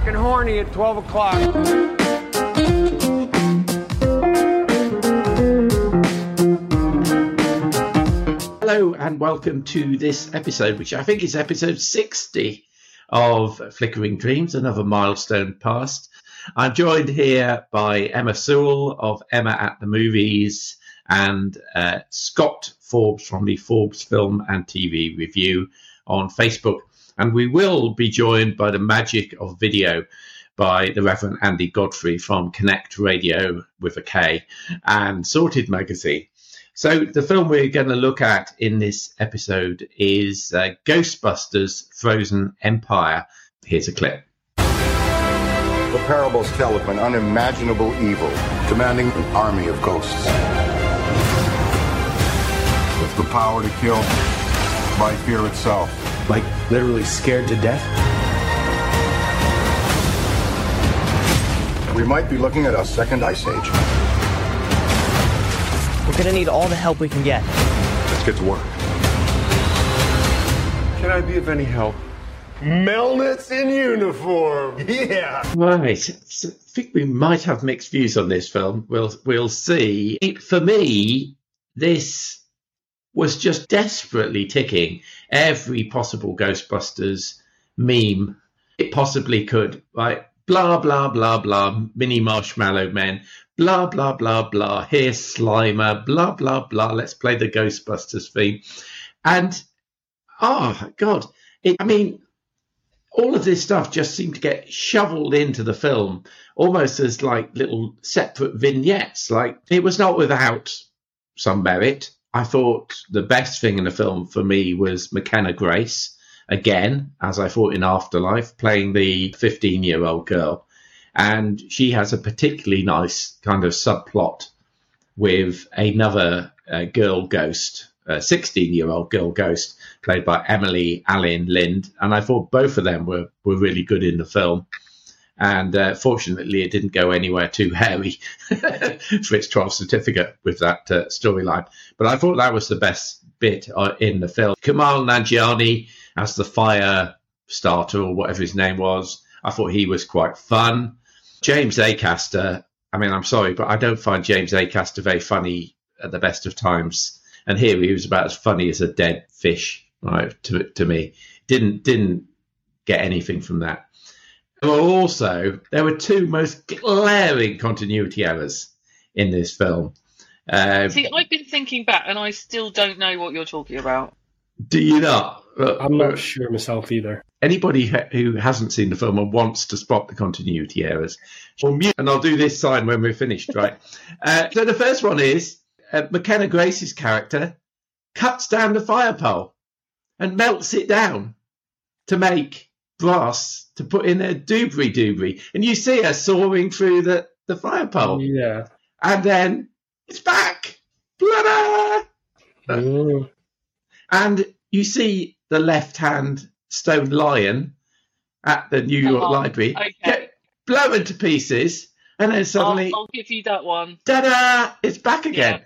freaking horny at 12 o'clock. Hello and welcome to this episode, which I think is episode 60 of Flickering Dreams, another milestone passed. I'm joined here by Emma Sewell of Emma at the Movies and Scott Forbes from the Forbes Film and TV Review on Facebook. And we will be joined by the magic of video by the Reverend Andy Godfrey from Connect Radio with a K and Sorted Magazine. So the film we're going to look at in this episode is Ghostbusters Frozen Empire. Here's a clip. The parables tell of an unimaginable evil commanding an army of ghosts. With the power to kill by fear itself. Like literally scared to death? We might be looking at a second ice age. We're gonna need all the help we can get. Let's get to work. Can I be of any help? Melnitz in uniform. Yeah. Right. So I think we might have mixed views on this film. We'll see. For me, this was just desperately ticking every possible Ghostbusters meme it possibly could. Right? Blah, blah, blah, blah, mini marshmallow men. Blah, blah, blah, blah, here's Slimer. Blah, blah, blah, let's play the Ghostbusters theme. And, oh, God. All of this stuff just seemed to get shoveled into the film almost as like little separate vignettes. Like, it was not without some merit. I thought the best thing in the film for me was McKenna Grace, again, as I thought in Afterlife, playing the 15-year-old girl. And she has a particularly nice kind of subplot with another girl ghost, a 16-year-old girl ghost, played by Emily Allen Lind. And I thought both of them were really good in the film. And fortunately, it didn't go anywhere too hairy for its 12th certificate with that storyline. But I thought that was the best bit in the film. Kumail Nanjiani as the fire starter, or whatever his name was, I thought he was quite fun. James Acaster, I'm sorry, but I don't find James Acaster very funny at the best of times. And here he was about as funny as a dead fish, right, to me. Didn't get anything from that. There were two most glaring continuity errors in this film. See, I've been thinking back, and I still don't know what you're talking about. Do you not? I'm not sure myself either. Anybody who hasn't seen the film and wants to spot the continuity errors, will mute, and I'll do this sign when we're finished, right? So the first one is McKenna Grace's character cuts down the fire pole and melts it down to make brass to put in a doobry. And you see her soaring through the fire pole. Yeah. And then it's back. Blah-da! And you see the left-hand stone lion at the New York Library get blown to pieces, and then suddenly... I'll give you that one. Ta-da! It's back again.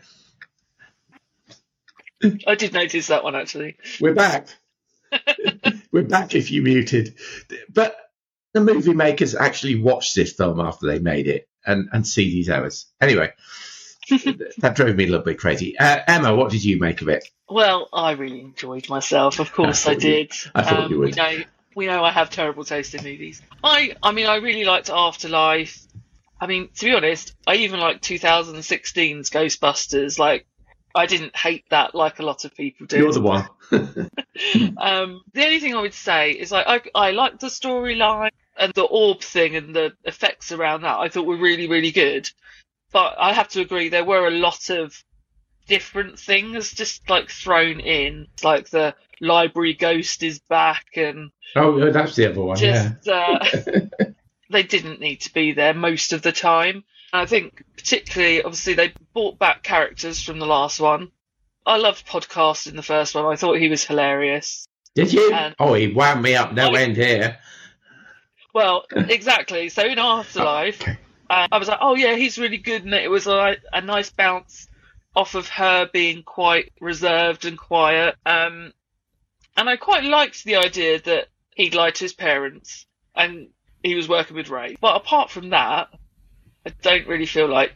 Yeah. I did notice that one, actually. We're back. We're back if you muted. But the movie makers actually watched this film after they made it and see these errors. Anyway, that drove me a little bit crazy. Emma, what did you make of it? Well, I really enjoyed myself. Of course I did. I thought you would. We know I have terrible taste in movies. I really liked Afterlife. To be honest, I even liked 2016's Ghostbusters. Like, I didn't hate that like a lot of people do. You're the one. The only thing I would say is I liked the storyline and the orb thing and the effects around that. I thought were really, really good. But I have to agree, there were a lot of different things just like thrown in. It's like the library ghost is back and... Oh, that's the other one, They didn't need to be there most of the time. And I think particularly, obviously, they brought back characters from the last one. I loved Podcast in the first one. I thought he was hilarious. Did you? He wound me up no end here. Well, exactly. So in Afterlife, I was like, oh yeah, he's really good. And it was like a nice bounce off of her being quite reserved and quiet. And I quite liked the idea that he'd lied to his parents. And he was working with Ray. But apart from that, I don't really feel like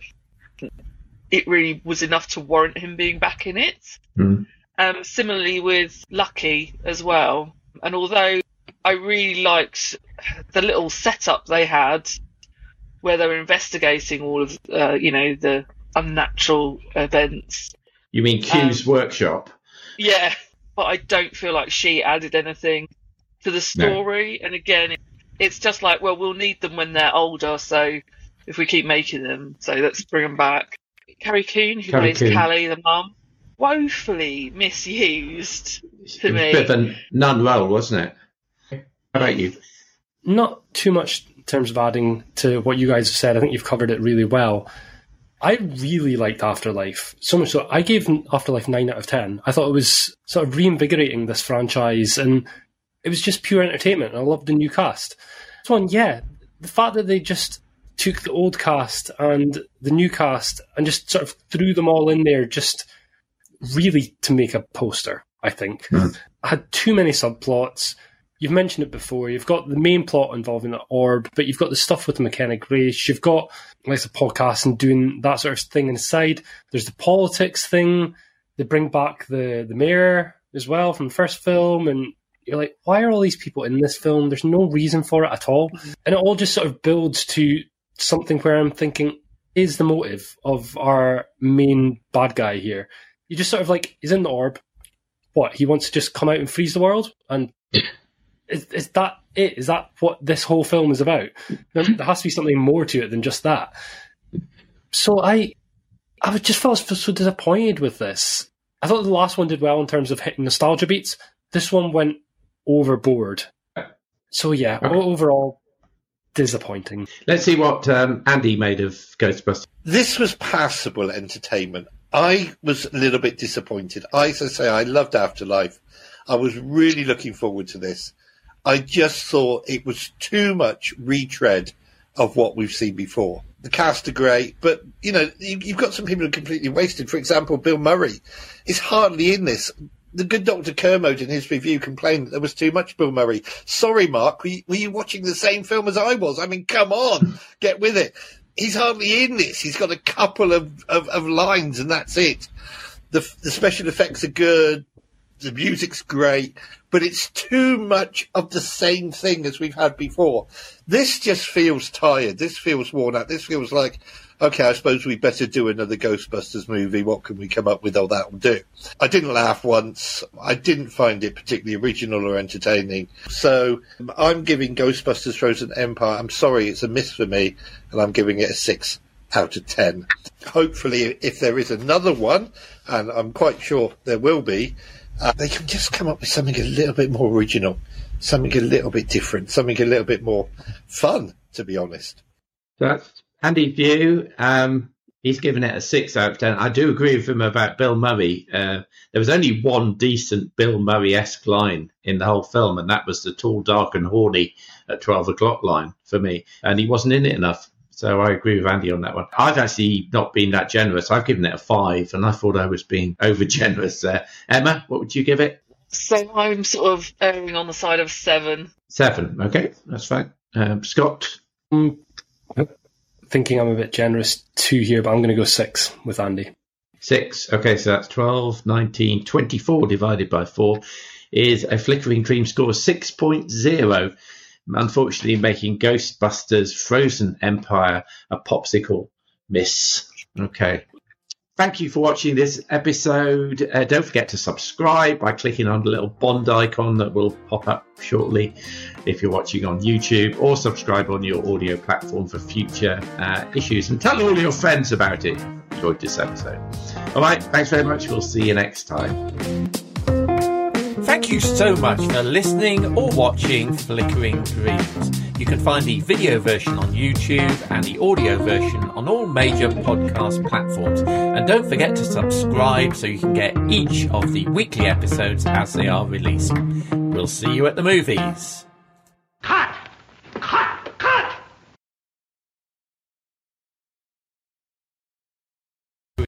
it really was enough to warrant him being back in it. Similarly with Lucky as well. And although I really liked the little setup they had where they were investigating all of, the unnatural events. You mean Q's workshop? Yeah, but I don't feel like she added anything to the story. No. And again, it's just like, well, we'll need them when they're older, so if we keep making them, so let's bring them back. Carrie Coon, who plays Callie, the mum, woefully misused to me. It was a bit of a nun role, wasn't it? How about you? Not too much in terms of adding to what you guys have said. I think you've covered it really well. I really liked Afterlife, so much so I gave Afterlife 9 out of 10. I thought it was sort of reinvigorating this franchise, and it was just pure entertainment. I loved the new cast. This one, the fact that they just took the old cast and the new cast and just sort of threw them all in there just really to make a poster, I think. I had too many subplots. You've mentioned it before. You've got the main plot involving the orb, but you've got the stuff with McKenna Grace. You've got like the podcast and doing that sort of thing inside. There's the politics thing. They bring back the mayor as well from the first film, and you're like, why are all these people in this film? There's no reason for it at all. And it all just sort of builds to something where I'm thinking, is the motive of our main bad guy here? You just sort of like, he's in the orb. What, he wants to just come out and freeze the world? And is that it? Is that what this whole film is about? There has to be something more to it than just that. So I just felt so disappointed with this. I thought the last one did well in terms of hitting nostalgia beats. This one went overboard. So yeah, overall, disappointing. Let's see what Andy made of Ghostbusters. This was passable entertainment. I was a little bit disappointed. As I say, I loved Afterlife. I was really looking forward to this. I just thought it was too much retread of what we've seen before. The cast are great, but, you've got some people who are completely wasted. For example, Bill Murray is hardly in this. The good Dr. Kermode in his review complained that there was too much Bill Murray. Sorry, Mark, were you watching the same film as I was? I mean, come on, get with it. He's hardly in this. He's got a couple of lines and that's it. The special effects are good. The music's great, but it's too much of the same thing as we've had before. This just feels tired. This feels worn out. This feels like, okay, I suppose we better do another Ghostbusters movie. What can we come up with? Oh, that will do. I didn't laugh once. I didn't find it particularly original or entertaining. So I'm giving Ghostbusters Frozen Empire, I'm sorry, it's a miss for me, and I'm giving it a 6 out of 10. Hopefully, if there is another one, and I'm quite sure there will be, they can just come up with something a little bit more original, something a little bit different, something a little bit more fun, to be honest. That's Andy's view. He's given it a 6 out of 10. I do agree with him about Bill Murray. There was only one decent Bill Murray-esque line in the whole film, and that was the tall, dark and horny at 12 o'clock line for me. And he wasn't in it enough. So I agree with Andy on that one. I've actually not been that generous. I've given it a 5, and I thought I was being over-generous there. Emma, what would you give it? So I'm sort of erring on the side of 7. 7, okay, that's fine. Scott? Thinking I'm a bit generous too here, but I'm going to go 6 with Andy. 6, okay, so that's 12, 19, 24 divided by 4 is a Flickering Dream score of 6.0. Unfortunately, making Ghostbusters Frozen Empire a popsicle miss. Okay. Thank you for watching this episode. Don't forget to subscribe by clicking on the little Bond icon that will pop up shortly if you're watching on YouTube, or subscribe on your audio platform for future issues. And tell all your friends about it. Enjoyed this episode. All right. Thanks very much. We'll see you next time. Thank you so much for listening or watching Flickering Dreams. You can find the video version on YouTube and the audio version on all major podcast platforms. And don't forget to subscribe so you can get each of the weekly episodes as they are released. We'll see you at the movies.